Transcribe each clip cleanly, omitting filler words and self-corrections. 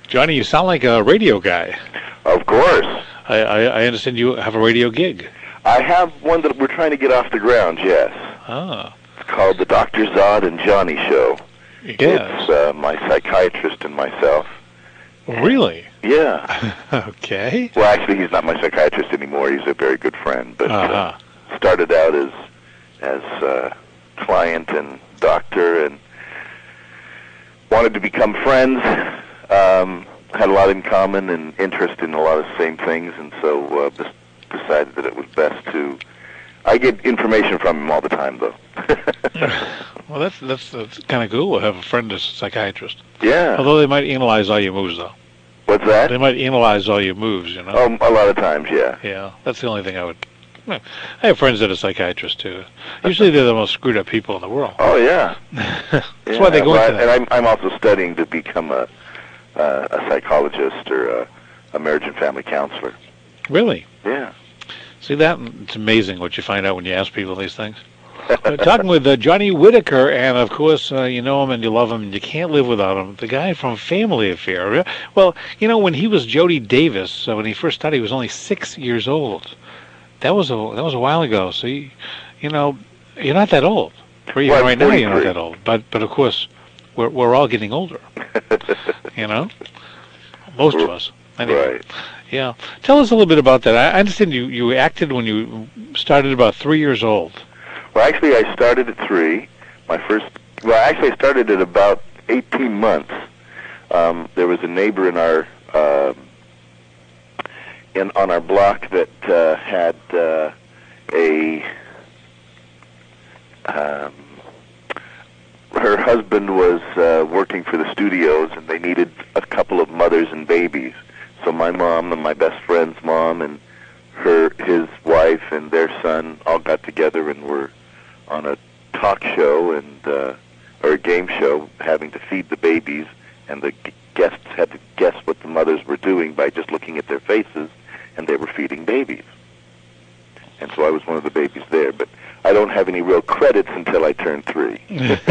Johnny, you sound like a radio guy. Of course. I understand you have a radio gig. I have one that we're trying to get off the ground, yes. Ah. It's called the Dr. Zod and Johnny Show. Yes. It's my psychiatrist and myself. Really? Yeah. Okay. Well, actually, he's not my psychiatrist anymore. He's a very good friend. But started out as client and doctor and wanted to become friends. Had a lot in common and interest in a lot of the same things, and so decided that it was best to... I get information from him all the time, though. Well, that's kind of cool to have a friend that's a psychiatrist. Yeah. Although they might analyze all your moves, though. What's that? They might analyze all your moves, you know? Oh, a lot of times, yeah. Yeah, that's the only thing I would... I have friends that are psychiatrists, too. Usually they're the most screwed up people in the world. Oh, yeah. That's why they go into that. And I'm also studying to become a psychologist or a marriage and family counselor. Really? Yeah. See that? It's amazing what you find out when you ask people these things. Talking with Johnny Whitaker, and of course, you know him and you love him, and you can't live without him. The guy from Family Affair. Well, you know, when he was Jody Davis, when he first started, he was only 6 years old. That was a while ago. So you know, you're not that old. Right now, you're not that old. But of course, we're all getting older. You know, most of us. Anyway. Right. Yeah. Tell us a little bit about that. I understand you acted when you started about 3 years old. Well, actually, I started at 3. I started at about 18 months. There was a neighbor in our on our block that had her husband was working for the studios, and they needed a couple of mothers and babies. So my mom and my best friend's mom and his wife and their son all got together and were on a talk show or a game show having to feed the babies, and the guests had to guess what the mothers were doing by just looking at their faces, and they were feeding babies. And so I was one of the babies there, but I don't have any real credits until I turned 3.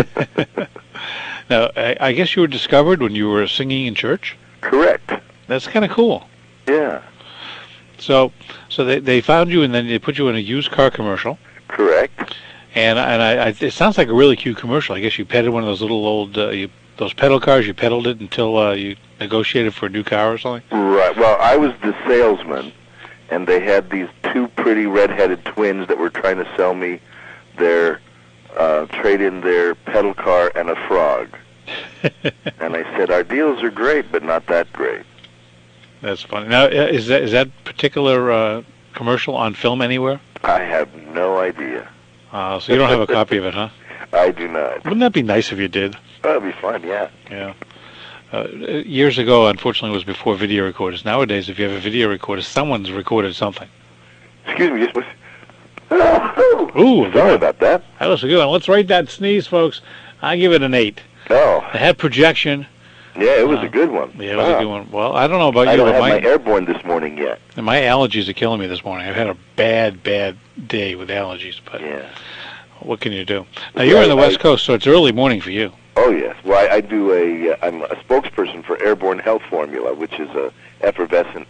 Now, I guess you were discovered when you were singing in church? Correct. That's kind of cool. Yeah. So they found you, and then they put you in a used car commercial. Correct. And it sounds like a really cute commercial. I guess you petted one of those little old those pedal cars. You pedaled it until you negotiated for a new car or something. Right. Well, I was the salesman, and they had these 2 pretty red-headed twins that were trying to sell me their trade in their pedal car and a frog. And I said, our deals are great, but not that great. That's funny. Now, is that particular commercial on film anywhere? I have no idea. So you don't have a copy of it, huh? I do not. Wouldn't that be nice if you did? That'd be fun, yeah. Yeah. Years ago, unfortunately, it was before video recorders. Nowadays, if you have a video recorder, someone's recorded something. Excuse me, just was... Ooh, sorry about that. That was a good one. Let's rate that sneeze, folks. I give it an 8. Oh. It had projection. Yeah, it was a good one. Yeah, it was a good one. Well, I don't know about you, I don't but have my airborne this morning yet. My allergies are killing me this morning. I've had a bad day with allergies, but yeah. What can you do? Now, you're on the West Coast, so it's early morning for you. Oh, yes. Well, I'm a spokesperson for Airborne Health Formula, which is a effervescent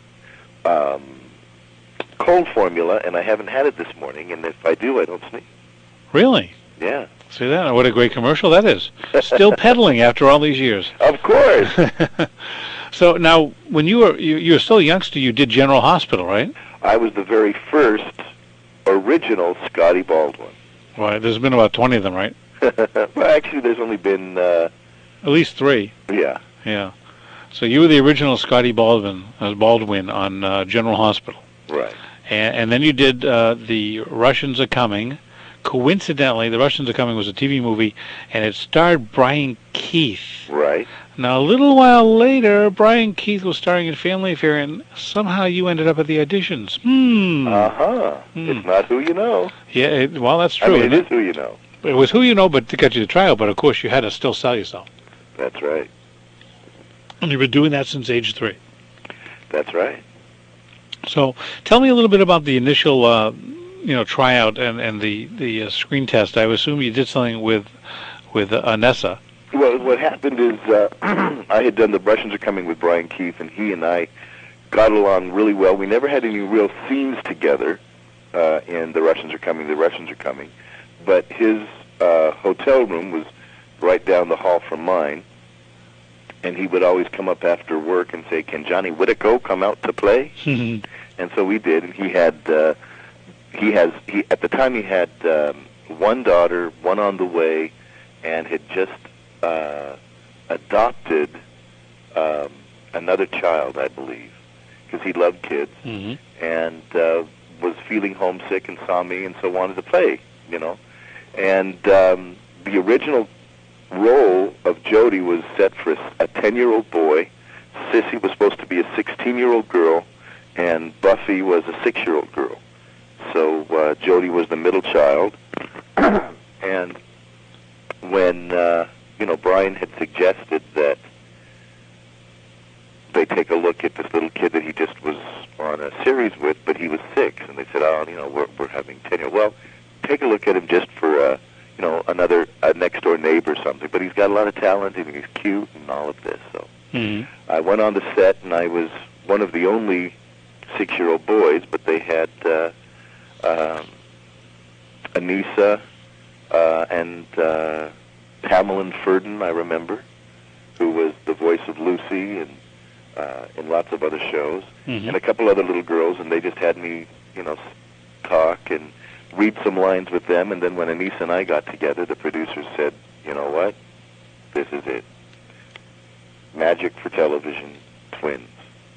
cold formula, and I haven't had it this morning, and if I do, I don't sneeze. Really? Yeah. See that? What a great commercial that is. Still pedaling after all these years. Of course. So now, when you were still a youngster, you did General Hospital, right? I was the very first original Scotty Baldwin. Right. There's been about 20 of them, right? Well, actually, there's only been... at least 3. Yeah. Yeah. So you were the original Scotty Baldwin on General Hospital. Right. And then you did The Russians Are Coming. Coincidentally, The Russians Are Coming was a TV movie, and it starred Brian Keith. Right. Now, a little while later, Brian Keith was starring in Family Affair, and somehow you ended up at the auditions. Uh-huh. It's not who you know. Yeah, well, that's true. I mean, it is who you know. It was who you know, but to get you to trial, but of course you had to still sell yourself. That's right. And you've been doing that since age 3. That's right. So tell me a little bit about the initial tryout and the screen test. I assume you did something with Anessa. Well, what happened is I had done The Russians Are Coming with Brian Keith, and he and I got along really well. We never had any real scenes together in The Russians Are Coming, The Russians Are Coming, but his hotel room was right down the hall from mine, and he would always come up after work and say, "Can Johnny Whitaker come out to play?" And so we did, and he had at the time he had one daughter, one on the way, and had just adopted another child, I believe, because he loved kids, and was feeling homesick and saw me and so wanted to play, you know. And the original role of Jody was set for a 10-year-old boy, Sissy was supposed to be a 16-year-old girl, and Buffy was a 6-year-old girl. So Jody was the middle child, and when Brian had suggested that they take a look at this little kid that he just was on a series with, but he was 6, and they said, we're having 10. Well, take a look at him just for another next door neighbor or something. But he's got a lot of talent, and he's cute, and all of this. So I went on the set, and I was one of the only 6-year-old boys, but they had Anissa and Pamela Ferdin, I remember, who was the voice of Lucy and in lots of other shows, and a couple other little girls, and they just had me, talk and read some lines with them, and then when Anissa and I got together, the producers said, "You know what? This is it. Magic for television, twins."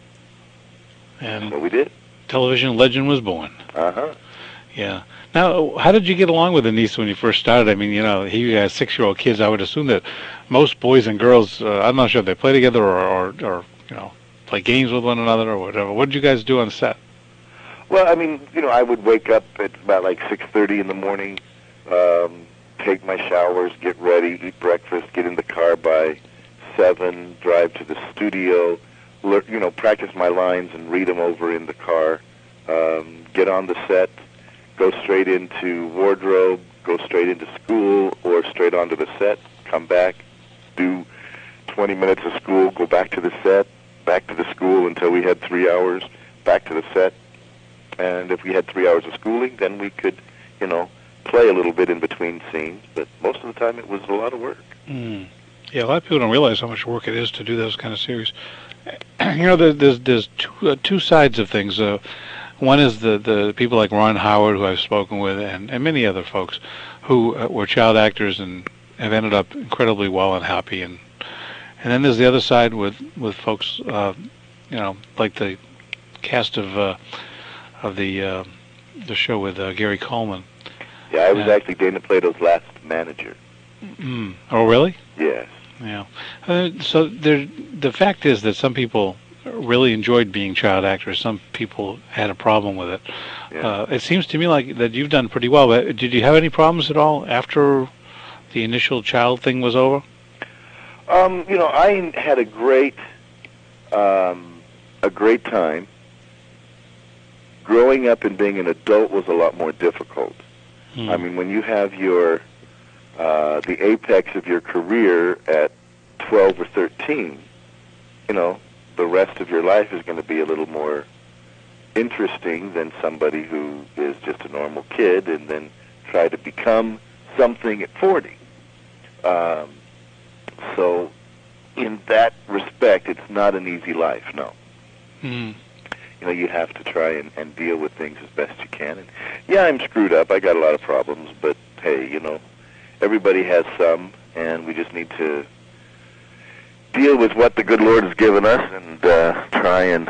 And so we did. television legend was born. Yeah. Now, how did you get along with Anissa when you first started? I mean, he has 6-year-old kids. I would assume that most boys and girls, I'm not sure if they play together or play games with one another or whatever. What did you guys do on set? Well, I mean, I would wake up at about like 6:30 in the morning, take my showers, get ready, eat breakfast, get in the car by 7, drive to the studio, practice my lines and read them over in the car, get on the set, go straight into wardrobe, go straight into school, or straight onto the set, come back, do 20 minutes of school, go back to the set, back to the school until we had 3 hours, back to the set. And if we had 3 hours of schooling, then we could, play a little bit in between scenes. But most of the time, it was a lot of work. Yeah, a lot of people don't realize how much work it is to do those kind of series. There's two sides of things. One is the people like Ron Howard, who I've spoken with, and many other folks who were child actors and have ended up incredibly well and happy. And then there's the other side with folks, like the cast of the show with Gary Coleman. Yeah, I was actually Dana Plato's last manager. Oh, really? Yes. Yeah. So the fact is that some people really enjoyed being child actors. Some people had a problem with it. Yeah. It seems to me like that you've done pretty well. But did you have any problems at all after the initial child thing was over? I had a great time. Growing up and being an adult was a lot more difficult. I mean, when you have your the apex of your career at 12 or 13, the rest of your life is going to be a little more interesting than somebody who is just a normal kid and then try to become something at 40. So in that respect, it's not an easy life, no. You have to try and deal with things as best you can. And yeah, I'm screwed up. I got a lot of problems, but hey, everybody has some, and we just need to deal with what the good Lord has given us and try and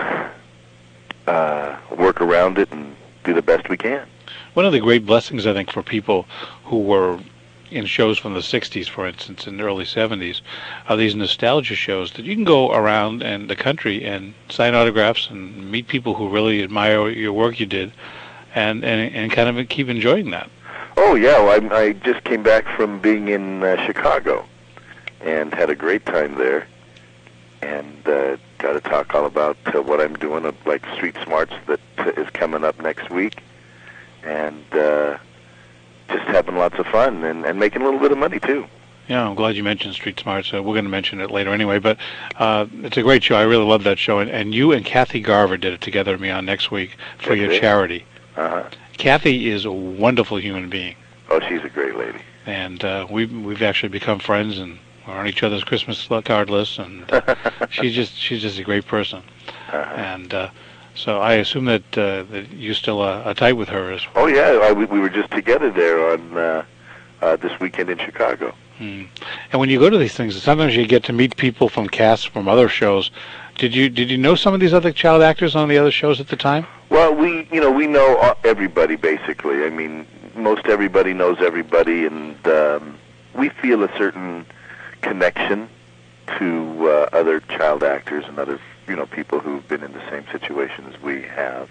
work around it and do the best we can. One of the great blessings, I think, for people who were in shows from the 60s, for instance, in the early 70s, are these nostalgia shows that you can go around in the country and sign autographs and meet people who really admire your work you did and kind of keep enjoying that. Oh, yeah. Well, I just came back from being in Chicago and had a great time there and got to talk all about what I'm doing, like Street Smarts that is coming up next week, and just having lots of fun and making a little bit of money, too. Yeah, I'm glad you mentioned Street Smarts. We're going to mention it later anyway, but it's a great show. I really love that show. And you and Kathy Garver did it together with me on next week for your charity. Uh-huh. Kathy is a wonderful human being. Oh, she's a great lady. And we've actually become friends, and we're on each other's Christmas card lists. And she's just a great person. Uh-huh. And so I assume that you still are tight with her as well. Oh yeah, we were just together there on this weekend in Chicago. And when you go to these things, sometimes you get to meet people from casts from other shows. Did you know some of these other child actors on the other shows at the time? Well, we know everybody basically. I mean, most everybody knows everybody, and we feel a certain connection to other child actors and other people who've been in the same situation as we have.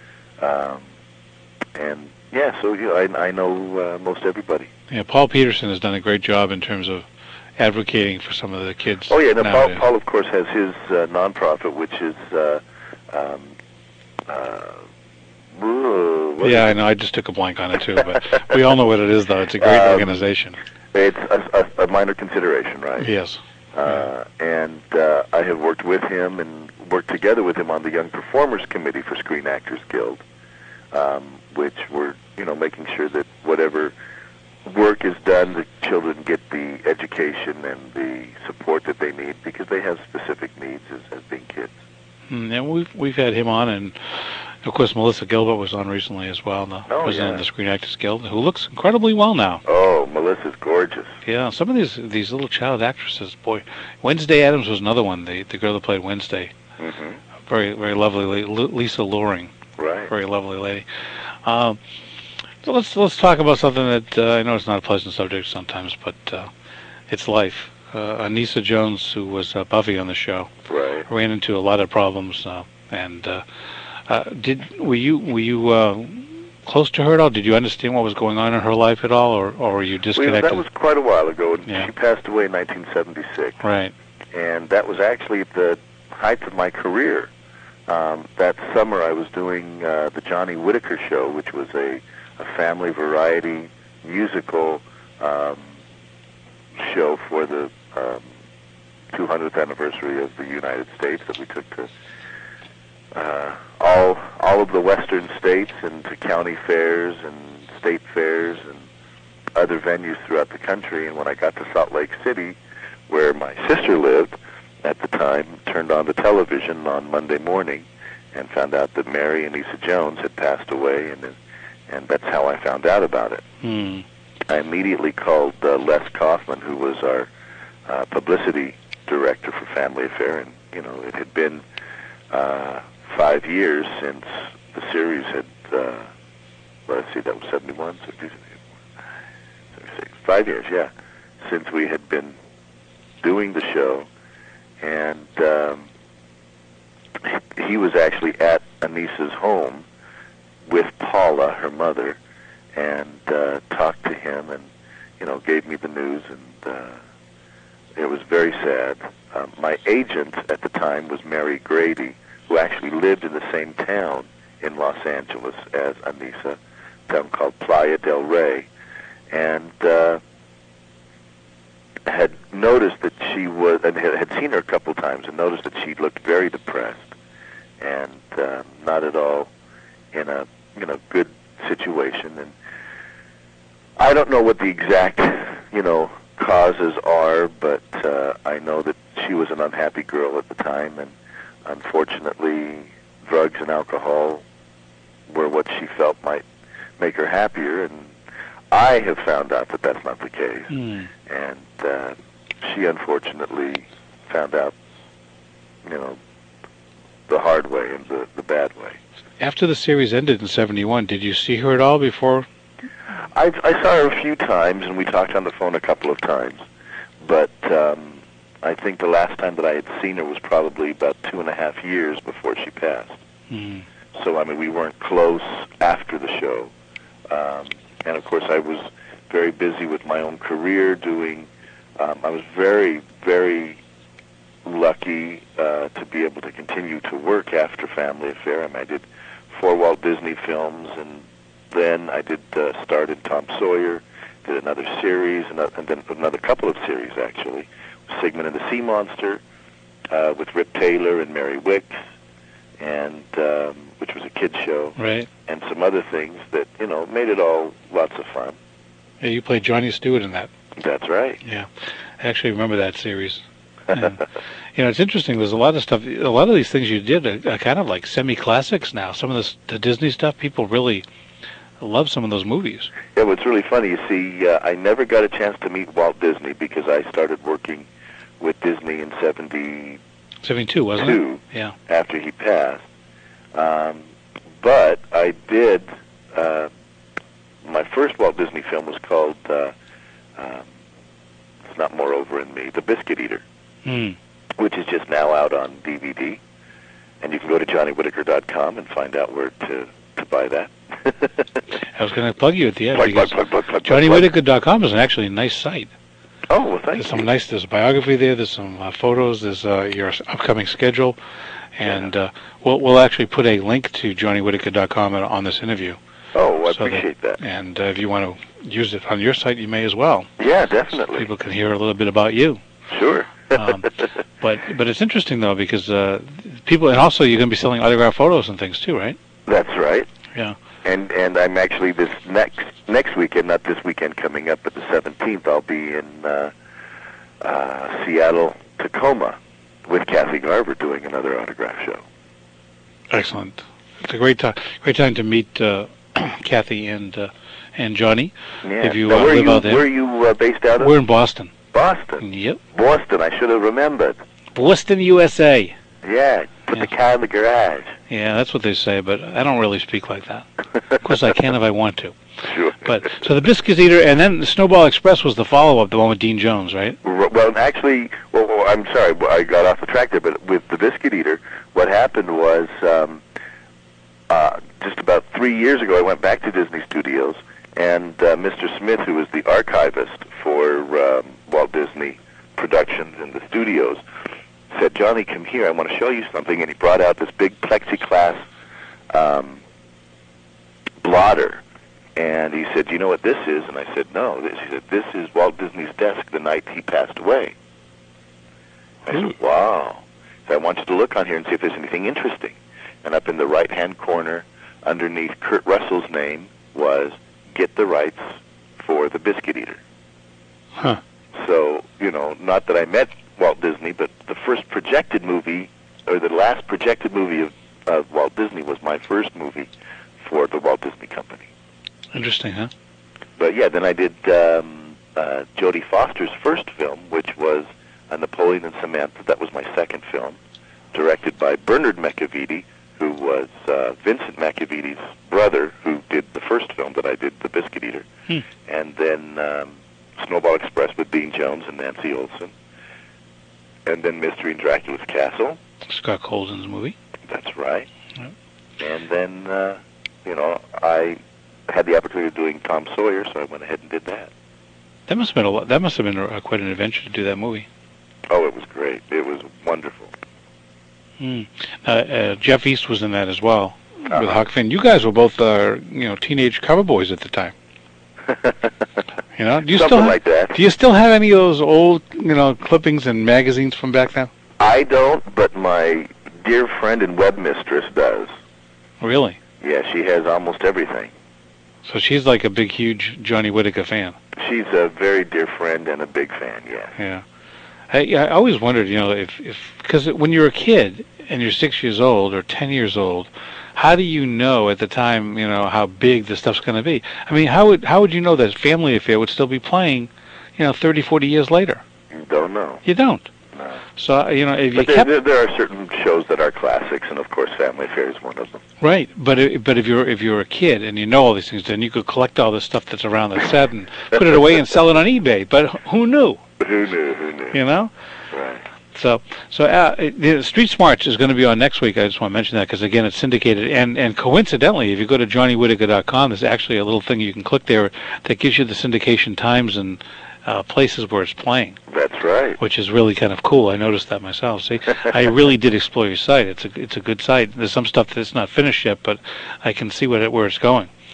And yeah, so I know most everybody. Yeah, Paul Peterson has done a great job in terms of advocating for some of the kids. Oh yeah, no, Paul of course has his nonprofit, which is I know. I just took a blank on it too, but we all know what it is, though. It's a great organization. It's a minor consideration, right? Yes. And I have worked with him and worked together with him on the Young Performers Committee for Screen Actors Guild, which we're making sure that whatever work is done, the children get the education and the support that they need because they have specific needs as being kids. And we've had him on, and of course Melissa Gilbert was on recently as well, the president of the Screen Actors Guild, who looks incredibly well now. Oh, Melissa's gorgeous. Yeah, some of these little child actresses, boy. Wednesday Addams was another one, the girl that played Wednesday. Mm-hmm. Very, very lovely, Lisa Loring. Right. Very lovely lady. So let's talk about something that I know it's not a pleasant subject sometimes, but it's life. Anissa Jones, who was Buffy on the show, right, ran into a lot of problems. Were you close to her at all? Did you understand what was going on in her life at all, or were you disconnected? Well, that was quite a while ago. Yeah. She passed away in 1976. Right. And that was actually at the height of my career. That summer I was doing the Johnny Whitaker Show, which was a family variety musical show for the 200th anniversary of the United States that we took to all of the western states and to county fairs and state fairs and other venues throughout the country. And when I got to Salt Lake City, where my sister lived at the time, turned on the television on Monday morning and found out that Mary Anissa Jones had passed away, and that's how I found out about it. I immediately called Les Kaufman, who was our publicity director for Family Affair, and it had been 5 years since the series had. Let's see, that was 71, 76, 5 years, yeah, since we had been doing the show, and he was actually at Anissa's home with Paula, her mother, and talked to him and gave me the news, and it was very sad. My agent at the time was Mary Grady, who actually lived in the same town in Los Angeles as Anissa, a town called Playa del Rey, and had noticed that she was, and had seen her a couple times, and noticed that she looked very depressed and not at all in a good situation. And I don't know what the exact causes are, but I know that she was an unhappy girl at the time, and unfortunately drugs and alcohol were what she felt might make her happier, and I have found out that that's not the case. And she unfortunately found out the hard way and the bad way. After the series ended in 71, did you see her at all before? I saw her a few times, and we talked on the phone a couple of times, but I think the last time that I had seen her was probably about 2.5 years before she passed. So, I mean, we weren't close after the show. And, of course, I was very busy with my own career doing... I was very, very lucky to be able to continue to work after Family Affair. I mean, I did 4 Walt Disney films, and then I did start in Tom Sawyer. did another series, and then another couple of series, actually. Sigmund and the Sea Monster, with Rip Taylor and Mary Wicks, and which was a kid's show. Right. And some other things that, made it all lots of fun. Yeah, you played Johnny Stewart in that. That's right. Yeah. I actually remember that series. And, it's interesting. There's a lot of stuff. A lot of these things you did are kind of like semi-classics now. Some of the Disney stuff, people really love some of those movies. Yeah, what's really funny, you see, I never got a chance to meet Walt Disney because I started working with Disney in 72, wasn't it? Yeah. After he passed. But I did, my first Walt Disney film was called, It's Not Moreover in Me, The Biscuit Eater, which is just now out on DVD. And you can go to JohnnyWhitaker.com and find out where to buy that. I was going to plug you at the end. Plug. JohnnyWhitaker.com is actually a nice site. Oh, well, thank There's you. There's a biography there, there's some photos, there's your upcoming schedule, and we'll actually put a link to JohnnyWhitaker.com on this interview. Oh, I appreciate that. And if you want to use it on your site, you may as well. Yeah, definitely. So people can hear a little bit about you. Sure. But it's interesting, though, because people, and also you're going to be selling autographed photos and things, too, right? That's right. Yeah. And I'm actually this next weekend, not this weekend coming up, but the 17th, I'll be in Seattle, Tacoma, with Kathy Garver doing another autograph show. Excellent. It's a great time to meet Kathy and Johnny. Yeah. If you now, live out there. Where are you based out of? We're in Boston. Boston. Yep. Boston. I should have remembered. Boston, USA. Yeah. Put the car in the garage. Yeah, that's what they say, but I don't really speak like that. Of course, I can if I want to. Sure. But so the Biscuit Eater, and then the Snowball Express was the follow-up, the one with Dean Jones, right? Well, actually, I'm sorry, I got off the track there, but with the Biscuit Eater, what happened was just about 3 years ago, I went back to Disney Studios, and Mr. Smith, who was the archivist for Walt Disney Productions in the studios, said, "Johnny, come here. I want to show you something." And he brought out this big plexiglass blotter. And he said, "Do you know what this is?" And I said, "No." He said, "This is Walt Disney's desk the night he passed away." I said, "Wow." So I want you to look on here and see if there's anything interesting. And up in the right-hand corner, underneath Kurt Russell's name, was "Get the rights for the Biscuit Eater." Huh. So, not that I met Walt Disney, but the first projected movie, or the last projected movie of Walt Disney was my first movie for the Walt Disney Company. Interesting, huh? But yeah, then I did Jodie Foster's first film, which was Napoleon and Samantha. That was my second film, directed by Bernard Macavity, who was Vincent Macavitty's brother, who did the first film that I did, The Biscuit Eater. And then Snowball Express with Dean Jones and Nancy Olson. And then Mystery in Dracula's Castle. Scott Colden's movie. That's right. Yep. And then, I had the opportunity of doing Tom Sawyer, so I went ahead and did that. That must have been That must have been quite an adventure to do that movie. Oh, it was great. It was wonderful. Jeff East was in that as well with Huck Finn. You guys were both, teenage cover boys at the time. Do you Something still like that. Do you still have any of those old, clippings and magazines from back then? I don't, but my dear friend and webmistress does. Really? Yeah, she has almost everything. So she's like a big, huge Johnny Whitaker fan. She's a very dear friend and a big fan, yes. Yeah. I always wondered, because when you're a kid and you're 6 years old or 10 years old, how do you know at the time, how big the stuff's going to be? I mean, how would you know that Family Affair would still be playing, 30, 40 years later? You don't know. You don't. No. So, if you but there are certain shows that are classics, and of course Family Affair is one of them. Right, but if you're a kid and you know all these things, then you could collect all this stuff that's around the set and put it away and sell it on eBay. But who knew? Who knew? Right. So Street Smarts is going to be on next week. I just want to mention that because, again, it's syndicated. And coincidentally, if you go to JohnnyWhitaker.com, there's actually a little thing you can click there that gives you the syndication times and places where it's playing. That's right. Which is really kind of cool. I noticed that myself. See, I really did explore your site. It's a good site. There's some stuff that's not finished yet, but I can see where it's going.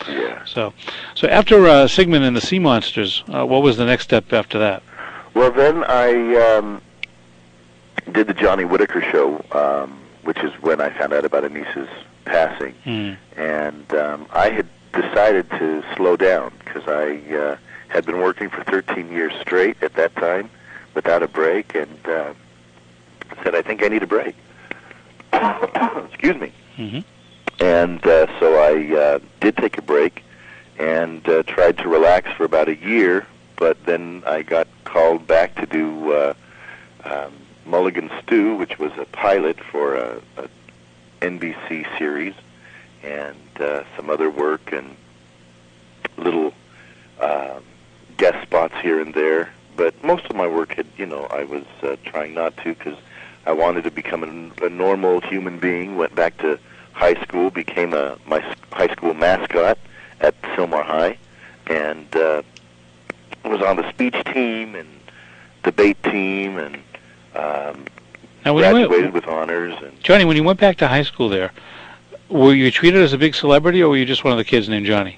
Yeah. So after Sigmund and the Sea Monsters, what was the next step after that? Well, then I did the Johnny Whitaker show, which is when I found out about Anissa's passing. And I had decided to slow down because I had been working for 13 years straight at that time without a break, and said, I think I need a break. Excuse me. And so I did take a break and tried to relax for about a year, but then I got called back to do Mulligan Stew, which was a pilot for a NBC series, and some other work and little guest spots here and there. But most of my work had, I was trying not to because I wanted to become a normal human being. Went back to high school, became my high school mascot at Sylmar High, and was on the speech team and debate team, and now, graduated with honors. And Johnny, when you went back to high school there, were you treated as a big celebrity, or were you just one of the kids named Johnny?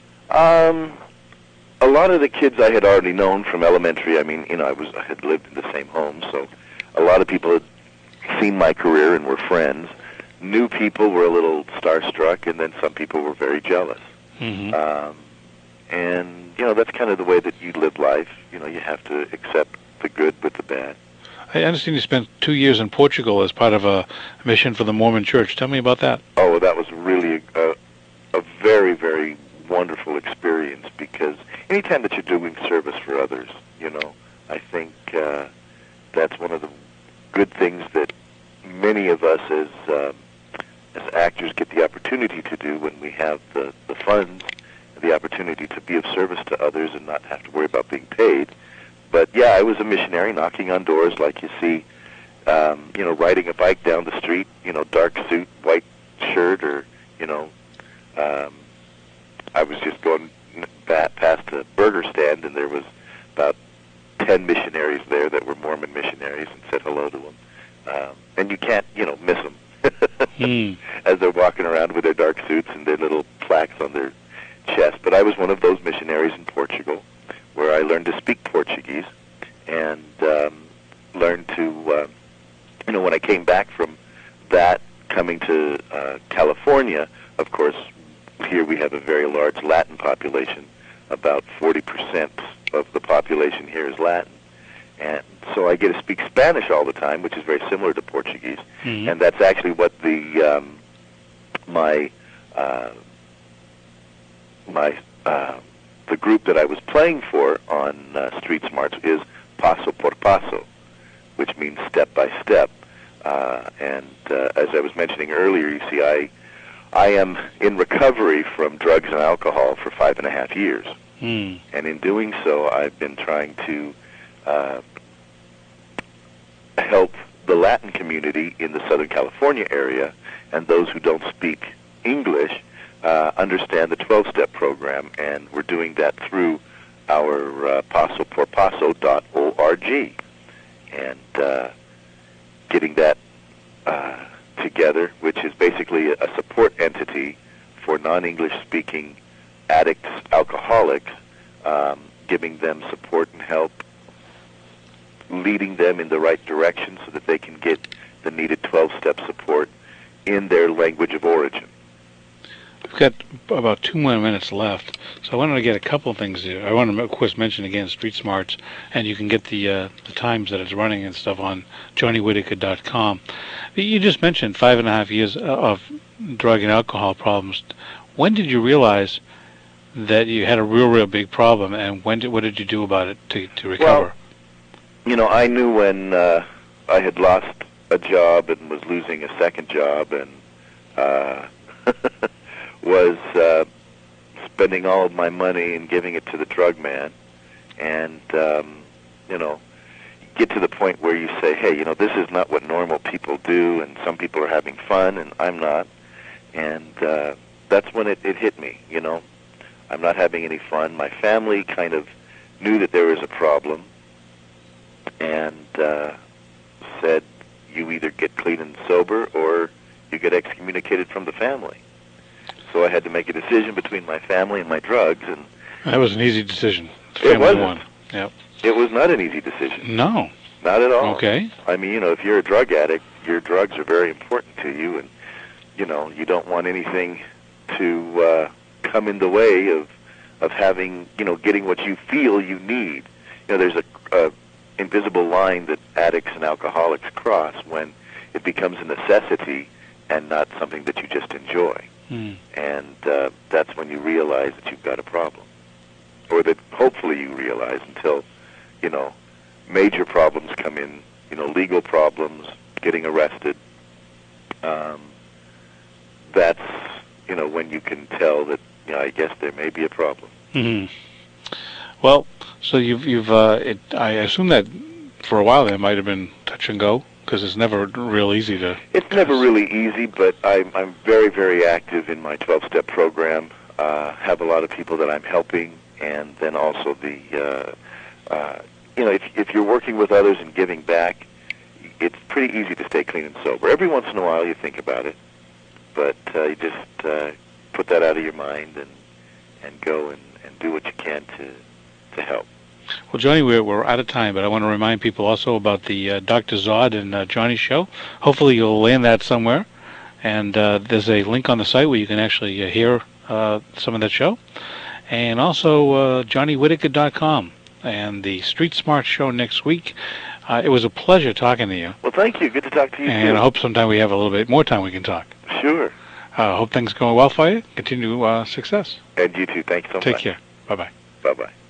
A lot of the kids I had already known from elementary. I mean, I had lived in the same home, so a lot of people had seen my career and were friends. New people were a little starstruck, and then some people were very jealous. And that's kind of the way that you live life. You have to accept the good with the bad. I understand you spent 2 years in Portugal as part of a mission for the Mormon Church. Tell me about that. Oh, well, that was really a very, very wonderful experience, because anytime that you're doing service for others, I think that's one of the good things that many of us as actors get the opportunity to do when we have the funds, the opportunity to be of service to others and not have to worry about being paid. But yeah, I was a missionary knocking on doors like you see, riding a bike down the street, dark suit, white shirt, or, I was just going past a burger stand, and there was about 10 missionaries there that were Mormon missionaries, and said hello to them. And you can't, miss them as they're walking around with their dark suits and their little plaques on their chest. But I was one of those missionaries in Portugal, where I learned to speak Portuguese and learned to, when I came back from that, coming to California, of course, here we have a very large Latin population. About 40% of the population here is Latin. And so I get to speak Spanish all the time, which is very similar to Portuguese. And that's actually what the group that I was playing for on Street Smarts is Paso por Paso, which means step by step. And as I was mentioning earlier, you see, I am in recovery from drugs and alcohol for 5.5 years. And in doing so, I've been trying to help the Latin community in the Southern California area and those who don't speak English understand the 12-step program, and we're doing that through our pasoporpaso.org, and getting that together, which is basically a support entity for non-English speaking addicts, alcoholics, giving them support and help, leading them in the right direction so that they can get the needed 12-step support in their language of origin. We've got about 2 more minutes left, so I wanted to get a couple of things here. I want to, of course, mention again Street Smarts, and you can get the times that it's running and stuff on johnnywhitaker.com. You just mentioned 5.5 years of drug and alcohol problems. When did you realize that you had a real big problem, and what did you do about it to recover? Well, I knew when I had lost a job and was losing a second job, and was spending all of my money and giving it to the drug man, and get to the point where you say, hey, this is not what normal people do, and some people are having fun and I'm not, and that's when it hit me. I'm not having any fun. My family kind of knew that there was a problem, and said, you either get clean and sober or you get excommunicated from the family. So I had to make a decision between my family and my drugs, and That was an easy decision. it wasn't. One. Yep. It was not an easy decision. No. Not at all. Okay. I mean, if you're a drug addict, your drugs are very important to you, and you don't want anything to come in the way of having, getting what you feel you need. There's a invisible line that addicts and alcoholics cross when it becomes a necessity and not something that you just enjoy. And that's when you realize that you've got a problem, or that hopefully you realize until, major problems come in, legal problems, getting arrested. That's, when you can tell that, I guess there may be a problem. Well, so you've I assume that for a while there might have been touch and go, because it's never real easy to... It's never really easy, but I'm very, very active in my 12-step program. Have a lot of people that I'm helping, and then also if you're working with others and giving back, it's pretty easy to stay clean and sober. Every once in a while you think about it, but you just put that out of your mind and go and do what you can to help. Well, Johnny, we're out of time, but I want to remind people also about the Dr. Zod and Johnny show. Hopefully you'll land that somewhere, and there's a link on the site where you can actually hear some of that show, and also JohnnyWhitaker.com and the Street Smart show next week. It was a pleasure talking to you. Well, thank you. Good to talk to you, and too. I hope sometime we have a little bit more time we can talk. Sure. Hope things are going well for you. Continue success. And you too. Thanks so much. Take care. Bye-bye. Bye-bye.